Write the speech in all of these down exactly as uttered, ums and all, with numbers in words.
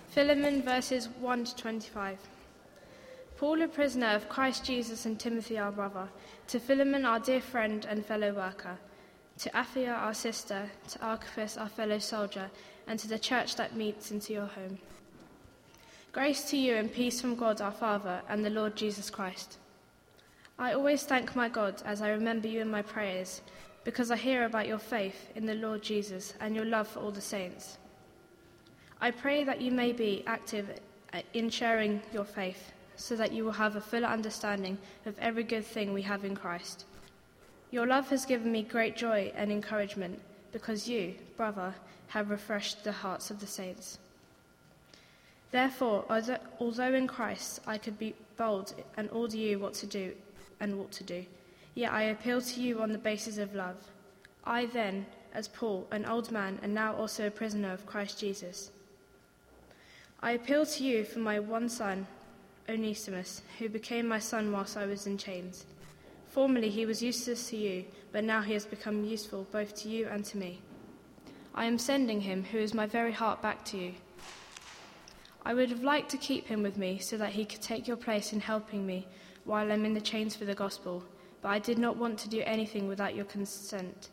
Philemon verses one to twenty-five. Paul, a prisoner of Christ Jesus, and Timothy, our brother, to Philemon, our dear friend and fellow worker, to Apphia, our sister, to Archippus, our fellow soldier, and to the church that meets into your home. Grace to you and peace from God our Father and the Lord Jesus Christ. I always thank my God as I remember you in my prayers, because I hear about your faith in the Lord Jesus and your love for all the saints. I pray that you may be active in sharing your faith, so that you will have a fuller understanding of every good thing we have in Christ. Your love has given me great joy and encouragement, because you, brother, have refreshed the hearts of the saints. Therefore, although in Christ I could be bold and order you what to do and what to do, yet I appeal to you on the basis of love. I then, as Paul, an old man and now also a prisoner of Christ Jesus, I appeal to you for my one son, Onesimus, who became my son whilst I was in chains. Formerly he was useless to you, but now he has become useful both to you and to me. I am sending him, who is my very heart, back to you. I would have liked to keep him with me so that he could take your place in helping me while I'm in the chains for the gospel, but I did not want to do anything without your consent,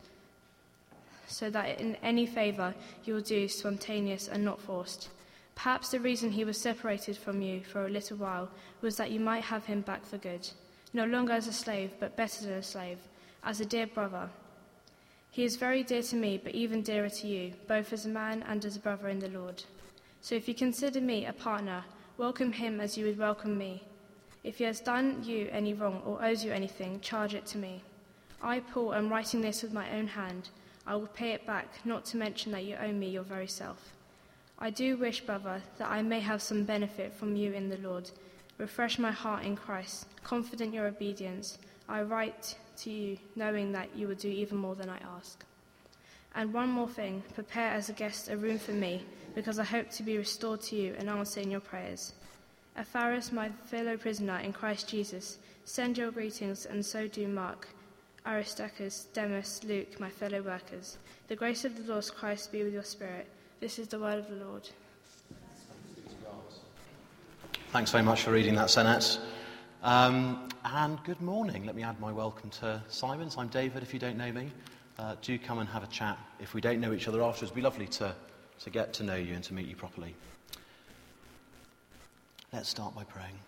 so that in any favour you will do spontaneous and not forced. Perhaps the reason he was separated from you for a little while was that you might have him back for good, no longer as a slave, but better than a slave, as a dear brother. He is very dear to me, but even dearer to you, both as a man and as a brother in the Lord. So if you consider me a partner, welcome him as you would welcome me. If he has done you any wrong or owes you anything, charge it to me. I, Paul, am writing this with my own hand. I will pay it back, not to mention that you owe me your very self. I do wish, brother, that I may have some benefit from you in the Lord. Refresh my heart in Christ, confident your obedience. I write to you, knowing that you will do even more than I ask. And one more thing, prepare as a guest a room for me, because I hope to be restored to you and answer in your prayers. Epaphras, my fellow prisoner in Christ Jesus, send your greetings, and so do Mark, Aristarchus, Demas, Luke, my fellow workers. The grace of the Lord Christ be with your spirit. This is the word of the Lord. Thanks very much for reading that, Senette. Um, and good morning. Let me add my welcome to Simons. I'm David, if you don't know me. Uh, do come and have a chat. If we don't know each other afterwards, it'd be lovely to, to get to know you and to meet you properly. Let's start by praying.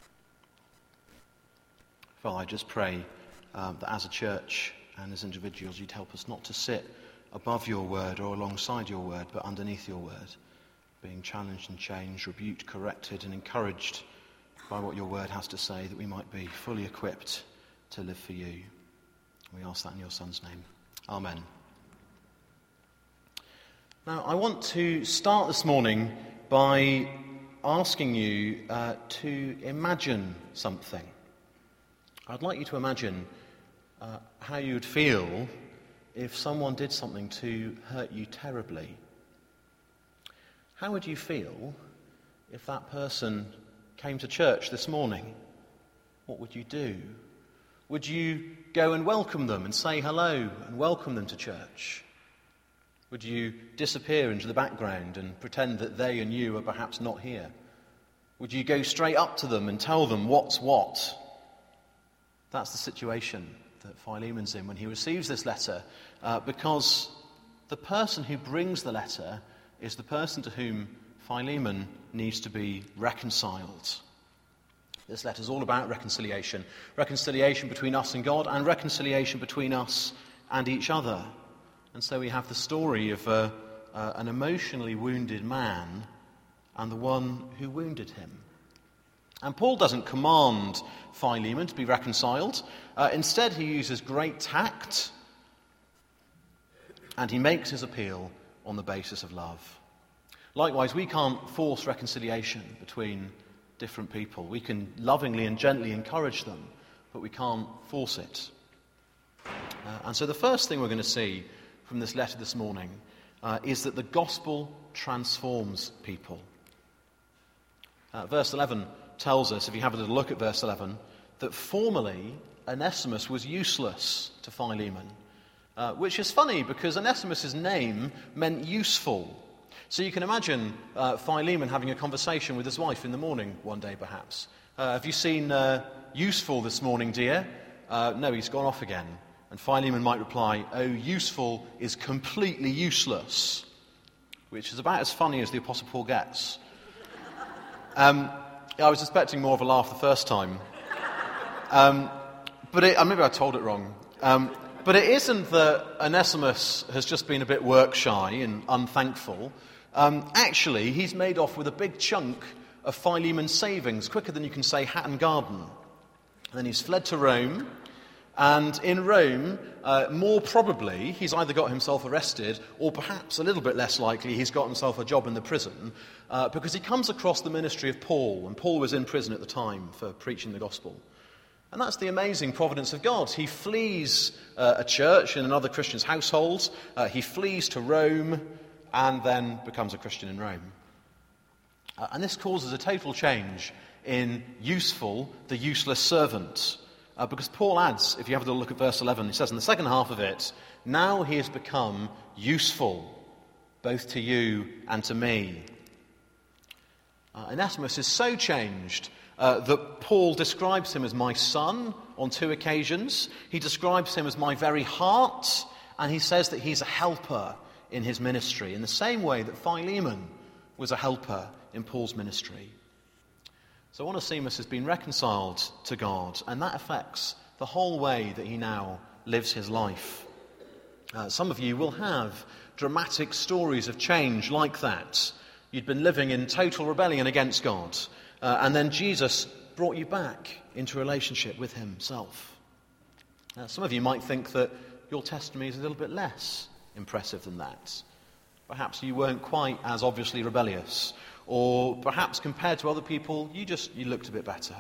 Father, I just pray um, that as a church and as individuals, you'd help us not to sit above your word or alongside your word, but underneath your word, being challenged and changed, rebuked, corrected, and encouraged by what your word has to say, that we might be fully equipped to live for you. We ask that in your Son's name. Amen. Now, I want to start this morning by asking you uh, to imagine something. I'd like you to imagine uh, how you would feel if someone did something to hurt you terribly. How would you feel if that person came to church this morning? What would you do? Would you go and welcome them and say hello and welcome them to church? Would you disappear into the background and pretend that they and you are perhaps not here? Would you go straight up to them and tell them what's what? That's the situation that Philemon's in when he receives this letter, uh, because the person who brings the letter is the person to whom Philemon needs to be reconciled. This letter is all about reconciliation. Reconciliation between us and God, and reconciliation between us and each other. And so we have the story of uh, uh, an emotionally wounded man and the one who wounded him. And Paul doesn't command Philemon to be reconciled. Uh, instead, he uses great tact, and he makes his appeal on the basis of love. Likewise, we can't force reconciliation between different people. We can lovingly and gently encourage them, but we can't force it. Uh, and so the first thing we're going to see from this letter this morning uh, is that the gospel transforms people. Uh, verse eleven tells us, if you have a little look at verse eleven, that formerly Onesimus was useless to Philemon, uh, which is funny because Onesimus' name meant useful. So you can imagine uh, Philemon having a conversation with his wife in the morning one day, perhaps. Uh, have you seen uh, Useful this morning, dear? Uh, no, he's gone off again. And Philemon might reply, oh, Useful is completely useless, which is about as funny as the Apostle Paul gets. Um, I was expecting more of a laugh the first time. Um, but it, uh, maybe I told it wrong. Um, but it isn't that Onesimus has just been a bit work-shy and unthankful. Um, actually, he's made off with a big chunk of Philemon's savings, quicker than you can say Hatton Garden. And then he's fled to Rome, and in Rome, uh, more probably, he's either got himself arrested, or perhaps a little bit less likely, he's got himself a job in the prison, uh, because he comes across the ministry of Paul, and Paul was in prison at the time for preaching the gospel. And that's the amazing providence of God. He flees uh, a church in another Christian's household, uh, he flees to Rome, and then becomes a Christian in Rome. Uh, and this causes a total change in Useful, the useless servant. Uh, because Paul adds, if you have a look at verse eleven, he says in the second half of it, now he has become useful, both to you and to me. Uh, Onesimus is so changed uh, that Paul describes him as my son on two occasions. He describes him as my very heart, and he says that he's a helper in his ministry, in the same way that Philemon was a helper in Paul's ministry. So Onesimus has been reconciled to God, and that affects the whole way that he now lives his life. Uh, some of you will have dramatic stories of change like that. You'd been living in total rebellion against God, uh, and then Jesus brought you back into a relationship with himself. Uh, some of you might think that your testimony is a little bit less impressive than that. Perhaps you weren't quite as obviously rebellious, or perhaps compared to other people, you just you looked a bit better.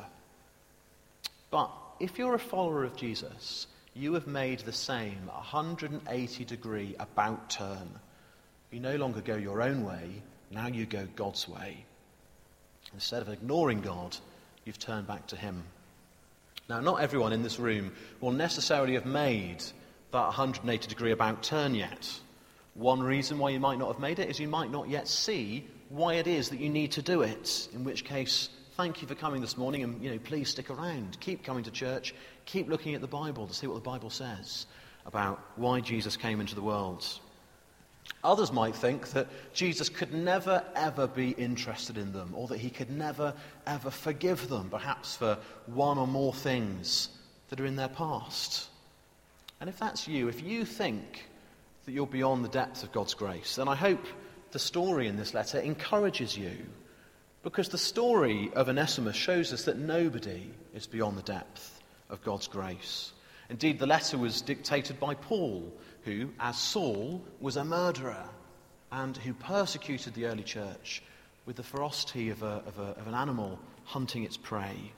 But if you're a follower of Jesus, you have made the same one hundred eighty degree about turn. You no longer go your own way, now you go God's way. Instead of ignoring God, you've turned back to him. Now, not everyone in this room will necessarily have made that one hundred eighty degree about turn yet. One reason why you might not have made it is you might not yet see why it is that you need to do it, in which case, thank you for coming this morning, and, you know, please stick around. Keep coming to church. Keep looking at the Bible to see what the Bible says about why Jesus came into the world. Others might think that Jesus could never, ever be interested in them, or that he could never, ever forgive them, perhaps for one or more things that are in their past. And if that's you, if you think that you're beyond the depth of God's grace, then I hope the story in this letter encourages you, because the story of Onesimus shows us that nobody is beyond the depth of God's grace. Indeed, the letter was dictated by Paul, who, as Saul, was a murderer and who persecuted the early church with the ferocity of, a, of, a, of an animal hunting its prey.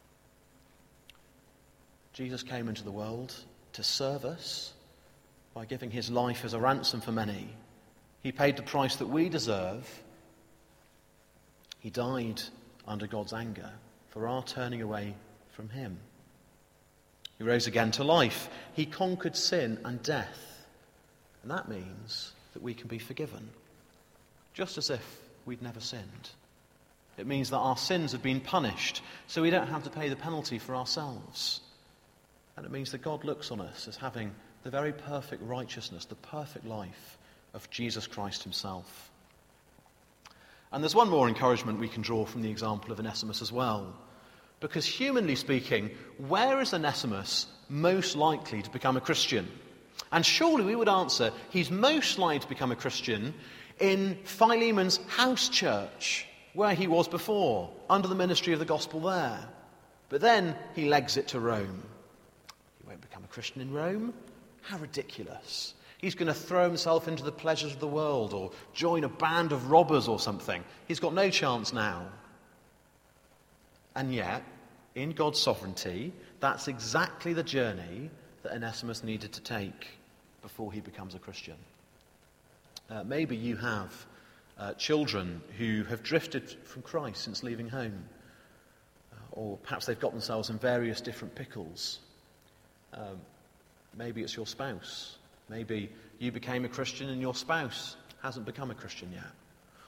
Jesus came into the world to serve us by giving his life as a ransom for many. He paid the price that we deserve. He died under God's anger for our turning away from him. He rose again to life. He conquered sin and death. And that means that we can be forgiven, just as if we'd never sinned. It means that our sins have been punished, so we don't have to pay the penalty for ourselves. And it means that God looks on us as having the very perfect righteousness, the perfect life of Jesus Christ himself. And there's one more encouragement we can draw from the example of Onesimus as well. Because humanly speaking, where is Onesimus most likely to become a Christian? And surely we would answer, he's most likely to become a Christian in Philemon's house church, where he was before, under the ministry of the gospel there. But then he legs it to Rome. He won't become a Christian in Rome? How ridiculous. He's going to throw himself into the pleasures of the world or join a band of robbers or something. He's got no chance now. And yet, in God's sovereignty, that's exactly the journey that Onesimus needed to take before he becomes a Christian. Uh, maybe you have uh, children who have drifted from Christ since leaving home. Uh, or perhaps they've got themselves in various different pickles. Um, maybe it's your spouse. Maybe you became a Christian and your spouse hasn't become a Christian yet.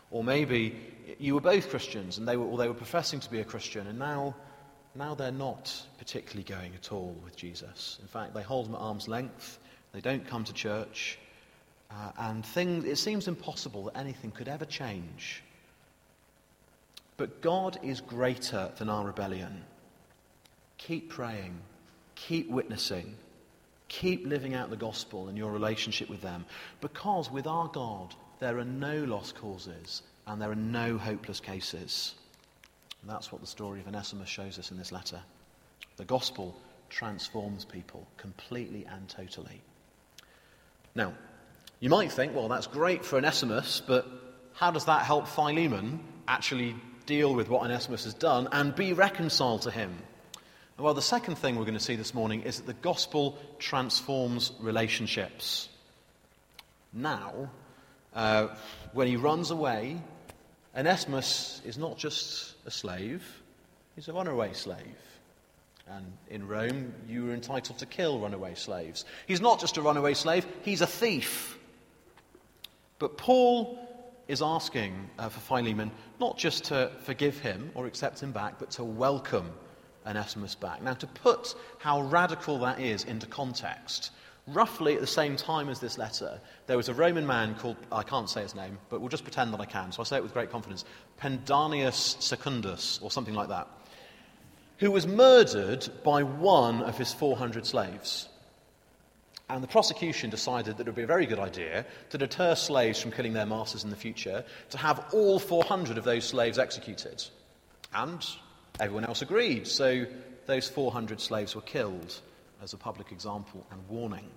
Or maybe you were both Christians and they were, or they were professing to be a Christian, and now, now they're not particularly going at all with Jesus. In fact, they hold him at arm's length, they don't come to church, uh, and things, it seems impossible that anything could ever change. But God is greater than our rebellion. Keep praying, keep witnessing, keep living out the gospel in your relationship with them, because with our God there are no lost causes and there are no hopeless cases. And that's what the story of Onesimus shows us in this letter. The gospel transforms people completely and totally. Now, you might think, well, that's great for Onesimus, but how does that help Philemon actually deal with what Onesimus has done and be reconciled to him? Well, the second thing we're going to see this morning is that the gospel transforms relationships. Now, uh, when he runs away, Onesimus is not just a slave, he's a runaway slave. And in Rome, you were entitled to kill runaway slaves. He's not just a runaway slave, he's a thief. But Paul is asking uh, for Philemon not just to forgive him or accept him back, but to welcome Onesimus back. Now, to put how radical that is into context, roughly at the same time as this letter, there was a Roman man called, I can't say his name, but we'll just pretend that I can, so I say it with great confidence, Pedanius Secundus, or something like that, who was murdered by one of his four hundred slaves. And the prosecution decided that it would be a very good idea to deter slaves from killing their masters in the future, to have all four hundred of those slaves executed. And everyone else agreed, so those four hundred slaves were killed as a public example and warning.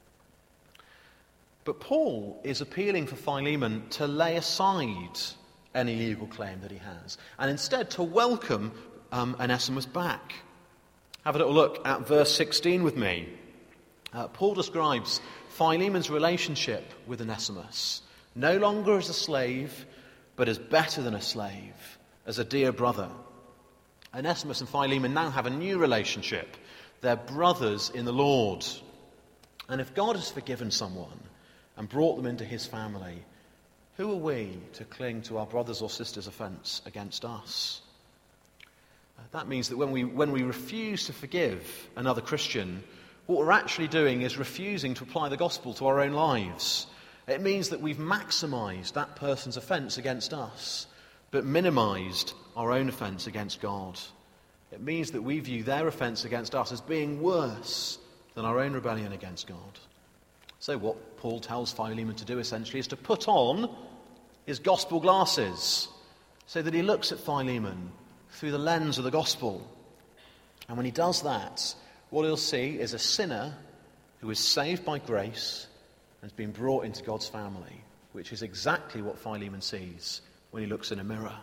But Paul is appealing for Philemon to lay aside any legal claim that he has, and instead to welcome um, Onesimus back. Have a little look at verse sixteen with me. Uh, Paul describes Philemon's relationship with Onesimus, no longer as a slave, but as better than a slave, as a dear brother. Onesimus and Philemon now have a new relationship. They're brothers in the Lord. And if God has forgiven someone and brought them into his family, who are we to cling to our brother's or sister's offence against us? Uh, that means that when we, when we refuse to forgive another Christian, what we're actually doing is refusing to apply the gospel to our own lives. It means that we've maximised that person's offence against us, but minimised our own offence against God. It means that we view their offence against us as being worse than our own rebellion against God. So what Paul tells Philemon to do essentially is to put on his gospel glasses so that he looks at Philemon through the lens of the gospel. And when he does that, what he'll see is a sinner who is saved by grace and has been brought into God's family, which is exactly what Philemon sees when he looks in a mirror.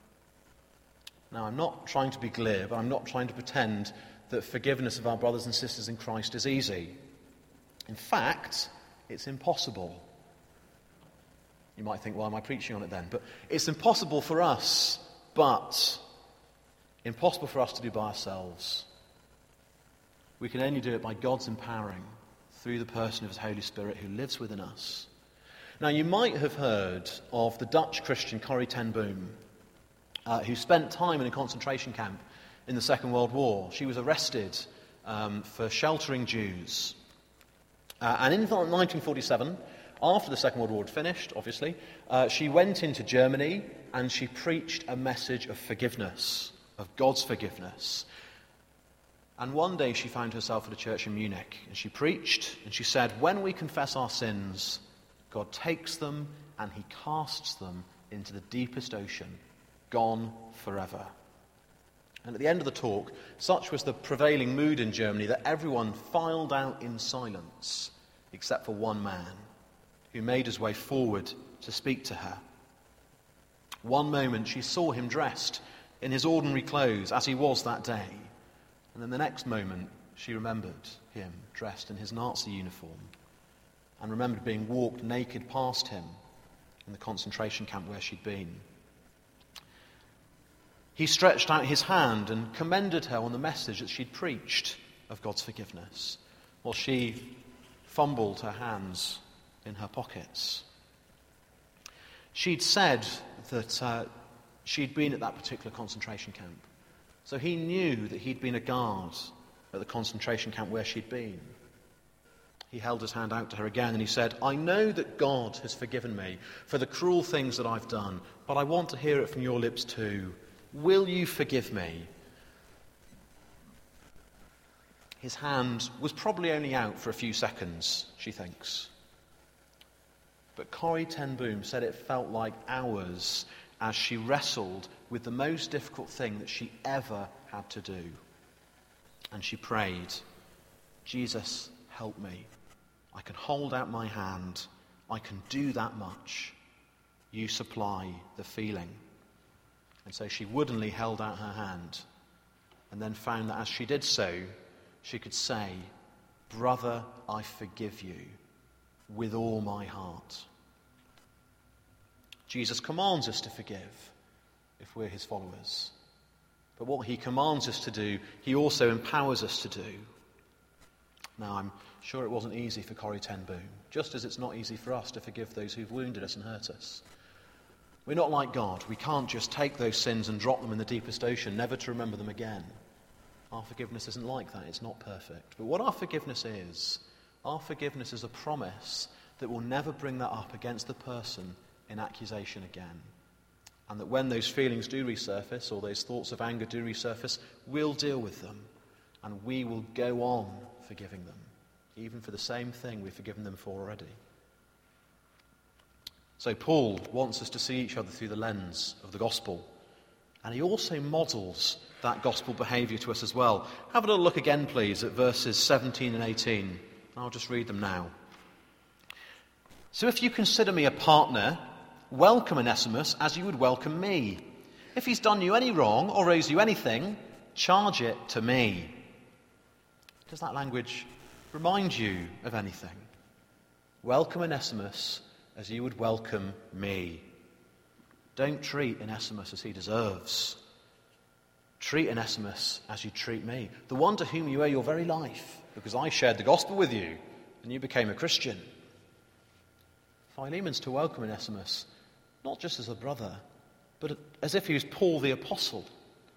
Now, I'm not trying to be glib, I'm not trying to pretend that forgiveness of our brothers and sisters in Christ is easy. In fact, it's impossible. You might think, well, am I preaching on it then? But it's impossible for us, but impossible for us to do by ourselves. We can only do it by God's empowering through the person of his Holy Spirit who lives within us. Now, you might have heard of the Dutch Christian Corrie ten Boom, uh, who spent time in a concentration camp in the Second World War. She was arrested um, for sheltering Jews. Uh, and in nineteen forty-seven, after the Second World War had finished, obviously, uh, she went into Germany and she preached a message of forgiveness, of God's forgiveness. And one day she found herself at a church in Munich, and she preached, and she said, when we confess our sins, God takes them and he casts them into the deepest ocean, gone forever. And at the end of the talk, such was the prevailing mood in Germany that everyone filed out in silence, except for one man, who made his way forward to speak to her. One moment she saw him dressed in his ordinary clothes, as he was that day. And then the next moment, she remembered him dressed in his Nazi uniform and remembered being walked naked past him in the concentration camp where she'd been. He stretched out his hand and commended her on the message that she'd preached of God's forgiveness, while she fumbled her hands in her pockets. She'd said that uh, she'd been at that particular concentration camp. So he knew that he'd been a guard at the concentration camp where she'd been. He held his hand out to her again and he said, I know that God has forgiven me for the cruel things that I've done, but I want to hear it from your lips too. Will you forgive me? His hand was probably only out for a few seconds, she thinks. But Corrie ten Boom said it felt like hours as she wrestled with the most difficult thing that she ever had to do. And she prayed, Jesus, help me. I can hold out my hand. I can do that much. You supply the feeling. And so she woodenly held out her hand and then found that as she did so, she could say, Brother, I forgive you with all my heart. Jesus commands us to forgive if we're his followers. But what he commands us to do, he also empowers us to do. Now, I'm sure it wasn't easy for Corrie ten Boom, just as it's not easy for us to forgive those who've wounded us and hurt us. We're not like God. We can't just take those sins and drop them in the deepest ocean, never to remember them again. Our forgiveness isn't like that. It's not perfect. But what our forgiveness is, our forgiveness is a promise that will never bring that up against the person in accusation again. And that when those feelings do resurface, or those thoughts of anger do resurface, we'll deal with them. And we will go on forgiving them, even for the same thing we've forgiven them for already. So Paul wants us to see each other through the lens of the gospel. And he also models that gospel behaviour to us as well. Have a little look again, please, at verses seventeen and eighteen. I'll just read them now. So if you consider me a partner, welcome Onesimus as you would welcome me. If he's done you any wrong or owes you anything, charge it to me. Does that language remind you of anything? Welcome Onesimus as you would welcome me. Don't treat Onesimus as he deserves. Treat Onesimus as you treat me, the one to whom you owe your very life, because I shared the gospel with you and you became a Christian. Philemon's to welcome Onesimus, not just as a brother, but as if he was Paul the Apostle.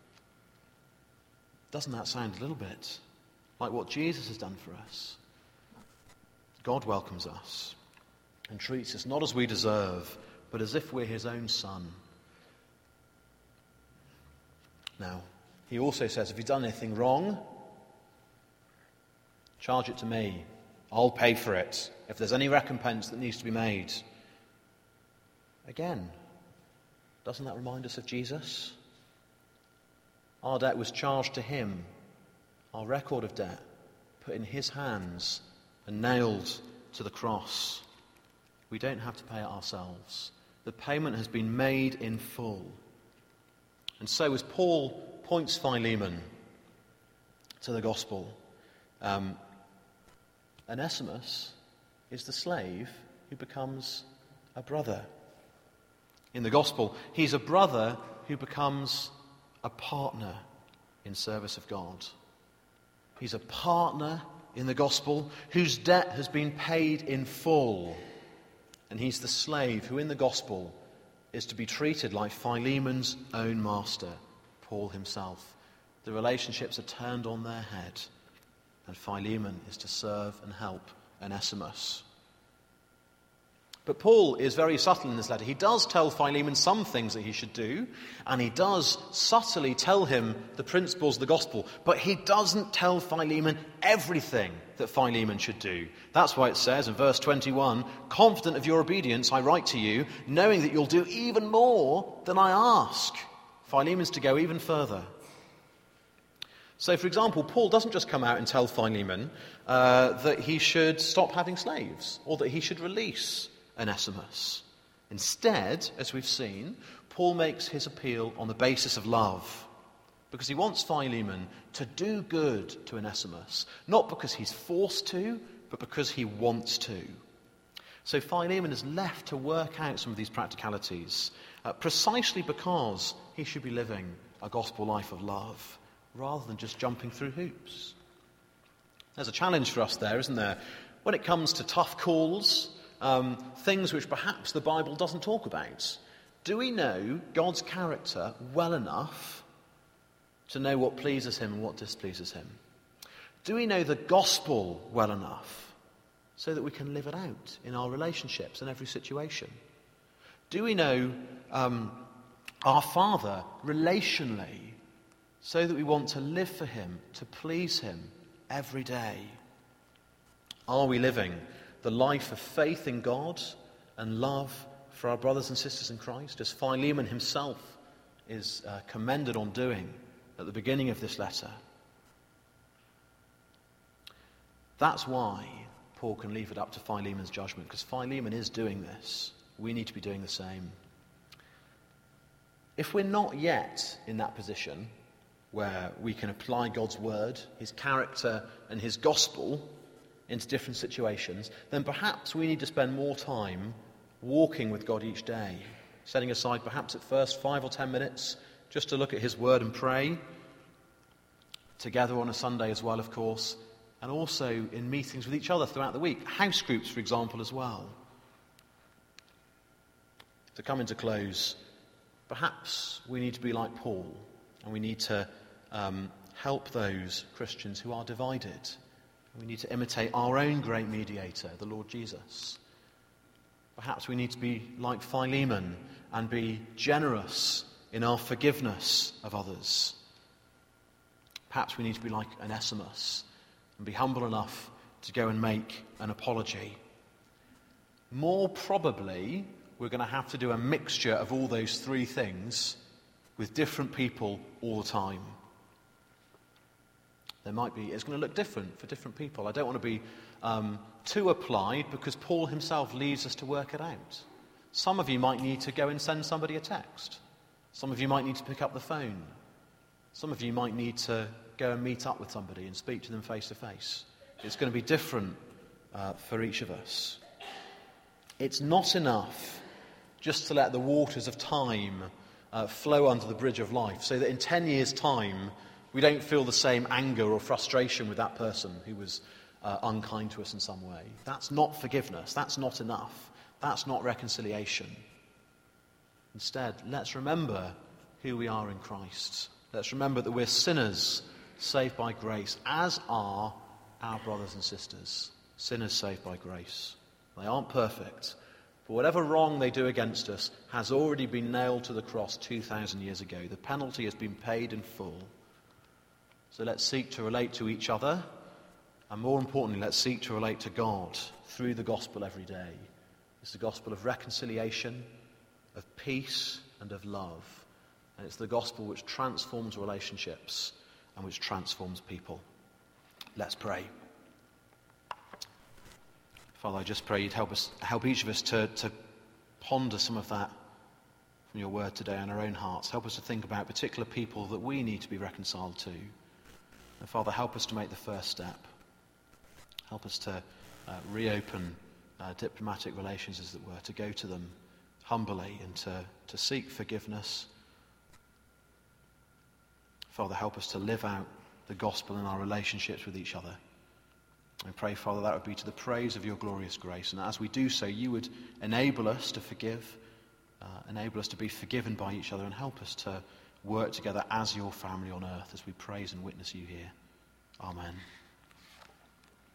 Doesn't that sound a little bit like what Jesus has done for us? God welcomes us and treats us not as we deserve, but as if we're his own son. Now, he also says, if you've done anything wrong, charge it to me. I'll pay for it if there's any recompense that needs to be made. Again, doesn't that remind us of Jesus? Our debt was charged to him. Our record of debt put in his hands and nailed to the cross. We don't have to pay it ourselves. The payment has been made in full. And so as Paul points Philemon to the gospel, um, Onesimus is the slave who becomes a brother. In the gospel, he's a brother who becomes a partner in service of God. He's a partner in the gospel whose debt has been paid in full. And he's the slave who in the gospel is to be treated like Philemon's own master, Paul himself. The relationships are turned on their head, and Philemon is to serve and help Onesimus. But Paul is very subtle in this letter. He does tell Philemon some things that he should do, and he does subtly tell him the principles of the gospel, but he doesn't tell Philemon everything that Philemon should do. That's why it says in verse twenty-one, confident of your obedience, I write to you, knowing that you'll do even more than I ask. Philemon's to go even further. So, for example, Paul doesn't just come out and tell Philemon uh, that he should stop having slaves, or that he should release Onesimus. Instead, as we've seen, Paul makes his appeal on the basis of love, because he wants Philemon to do good to Onesimus, not because he's forced to, but because he wants to. So Philemon is left to work out some of these practicalities, uh, precisely because he should be living a gospel life of love, rather than just jumping through hoops. There's a challenge for us there, isn't there? When it comes to tough calls, Um, things which perhaps the Bible doesn't talk about. Do we know God's character well enough to know what pleases him and what displeases him? Do we know the gospel well enough so that we can live it out in our relationships in every situation? Do we know um, our Father relationally so that we want to live for him, to please him every day? Are we living the life of faith in God and love for our brothers and sisters in Christ, as Philemon himself is uh, commended on doing at the beginning of this letter? That's why Paul can leave it up to Philemon's judgment, because Philemon is doing this. We need to be doing the same. If we're not yet in that position where we can apply God's word, his character and his gospel into different situations, then perhaps we need to spend more time walking with God each day, setting aside perhaps at first five or ten minutes just to look at his word and pray, together on a Sunday as well, of course, and also in meetings with each other throughout the week, house groups, for example, as well. To come into close, perhaps we need to be like Paul, and we need to um, help those Christians who are divided. We need to imitate our own great mediator, the Lord Jesus. Perhaps we need to be like Philemon and be generous in our forgiveness of others. Perhaps we need to be like Onesimus and be humble enough to go and make an apology. More probably, we're going to have to do a mixture of all those three things with different people all the time. There might be, it's going to look different for different people. I don't want to be um, too applied, because Paul himself leaves us to work it out. Some of you might need to go and send somebody a text. Some of you might need to pick up the phone. Some of you might need to go and meet up with somebody and speak to them face to face. It's going to be different uh, for each of us. It's not enough just to let the waters of time uh, flow under the bridge of life, so that in ten years' time we don't feel the same anger or frustration with that person who was uh, unkind to us in some way. That's not forgiveness. That's not enough. That's not reconciliation. Instead, let's remember who we are in Christ. Let's remember that we're sinners saved by grace, as are our brothers and sisters. Sinners saved by grace. They aren't perfect, but whatever wrong they do against us has already been nailed to the cross two thousand years ago. The penalty has been paid in full. So let's seek to relate to each other, and more importantly, let's seek to relate to God through the gospel every day. It's the gospel of reconciliation, of peace, and of love. And it's the gospel which transforms relationships and which transforms people. Let's pray. Father, I just pray you'd help us, help each of us to, to ponder some of that from your word today in our own hearts. Help us to think about particular people that we need to be reconciled to. And Father, help us to make the first step. Help us to uh, reopen uh, diplomatic relations, as it were, to go to them humbly and to, to seek forgiveness. Father, help us to live out the gospel in our relationships with each other. I pray, Father, that would be to the praise of your glorious grace. And as we do so, you would enable us to forgive, uh, enable us to be forgiven by each other, and help us to work together as your family on earth as we praise and witness you here. Amen.